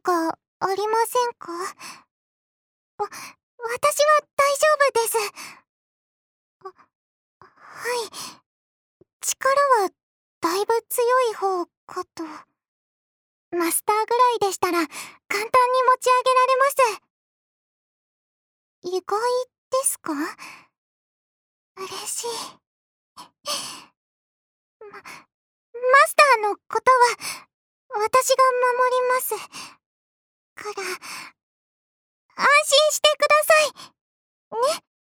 かありませんか？私は大丈夫です。はい。力はだいぶ強い方かと。マスターぐらいでしたら簡単に持ち上げられます。意外ですか？嬉しい。マスターのことは私が守りますから、安心してくださいね。